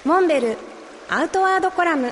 モンベルアウトワードコラム。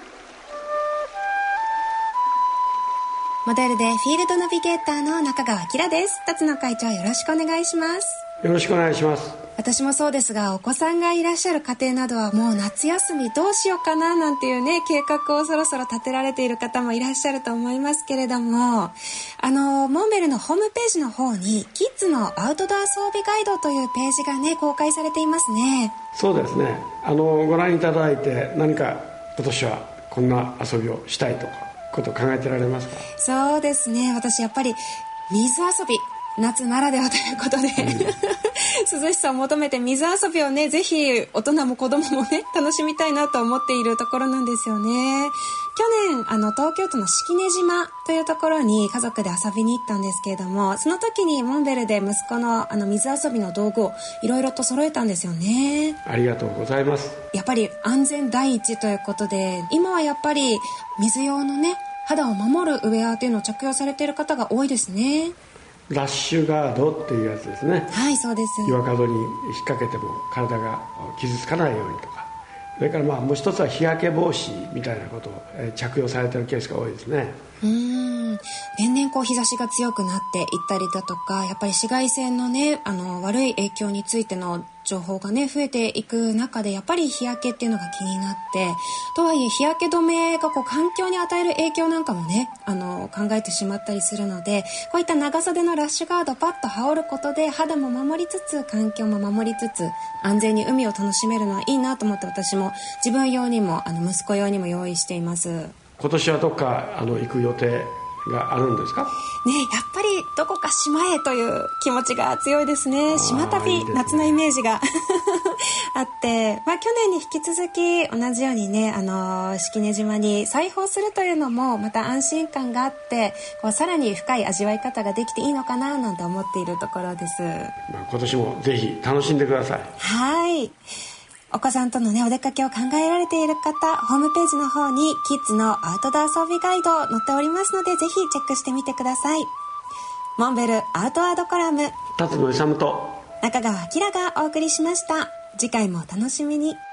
モデルでフィールドナビゲーターの中川明です。辰野会長、よろしくお願いします。 よろしくお願いします。 私もそうですが、お子さんがいらっしゃる家庭などはもう夏休みどうしようかななんていうね、計画をそろそろ立てられている方もいらっしゃると思いますけれども、モンベルのホームページの方にキッズのアウトドア装備ガイドというページがね、公開されていますね。 そうですね、ご覧いただいて何か今年はこんな遊びをしたいとかことを考えてられますか？ そうですね、私やっぱり水遊び、夏ならではということで、涼しさを求めて水遊びをね、ぜひ大人も子供もね、楽しみたいなと思っているところなんですよね。去年東京都の式根島というところに家族で遊びに行ったんですけれども、その時にモンベルで息子の水遊びの道具をいろいろと揃えたんですよね。 ありがとうございます。 やっぱり安全第一ということで、今はやっぱり水用のね、肌を守るウェアというのを着用されている方が多いですね。 ラッシュガードっていうやつですね。 はい、そうです。 岩角に引っ掛けても体が傷つかないようにとか、それからもう一つは日焼け防止みたいなことを着用されているケースが多いですね。 年々日差しが強くなっていったりだとか、やっぱり紫外線のね、悪い影響についての情報がね、増えていく中で、やっぱり日焼けっていうのが気になって、とはいえ日焼け止めが環境に与える影響なんかもね、考えてしまったりするので、こういった長袖のラッシュガードをパッと羽織ることで、肌も守りつつ環境も守りつつ安全に海を楽しめるのはいいなと思って、私も自分用にも息子用にも用意しています。 今年はどっか行く予定があるんですか？ ね、やっぱりどこか島へという気持ちが強いですね。島旅、いいですね、夏のイメージがあって、去年に引き続き同じようにね、式根島に再訪するというのもまた安心感があって、さらに深い味わい方ができていいのかななんて思っているところです。 今年もぜひ楽しんでください。 はい。お子さんとのね、お出かけを考えられている方、ホームページの方にキッズのアウトドア装備ガイド載っておりますので、ぜひチェックしてみてください。モンベルアウトワードコラム、 辰野勇と中川明がお送りしました。次回もお楽しみに。